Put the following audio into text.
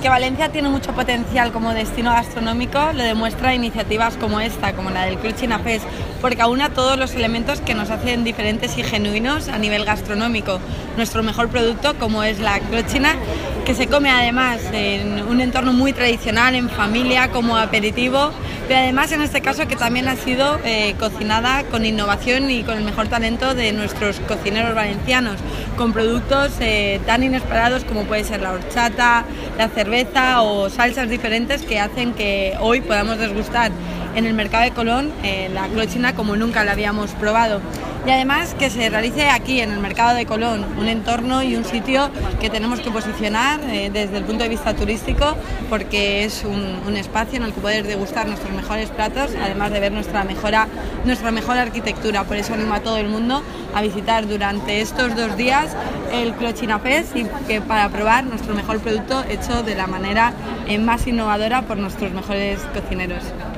Que Valencia tiene mucho potencial como destino gastronómico lo demuestra iniciativas como esta, como la del Clochina Fest, porque aúna todos los elementos que nos hacen diferentes y genuinos a nivel gastronómico. Nuestro mejor producto, como es la clochina, que se come además en un entorno muy tradicional, en familia, como aperitivo, pero además en este caso que también ha sido cocinada con innovación y con el mejor talento de nuestros cocineros valencianos, con productos tan inesperados como puede ser la horchata, la cerveza o salsas diferentes que hacen que hoy podamos degustar en el mercado de Colón la clochina como nunca la habíamos probado. Y además que se realice aquí en el mercado de Colón, un entorno y un sitio que tenemos que posicionar desde el punto de vista turístico, porque es un espacio en el que poder degustar nuestros mejores platos, además de ver nuestra mejor arquitectura. Por eso animo a todo el mundo a visitar durante estos 2 días el Clochina Fest y para probar nuestro mejor producto hecho de la manera más innovadora por nuestros mejores cocineros.